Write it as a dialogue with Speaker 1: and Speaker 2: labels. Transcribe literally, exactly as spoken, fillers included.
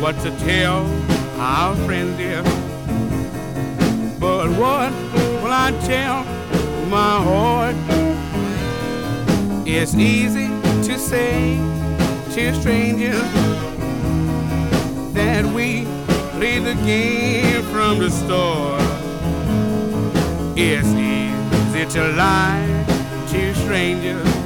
Speaker 1: what to tell our friends, dear. But what will I tell my heart? It's easy to say to strangers that we play the game from the start. It's easy to lie to strangers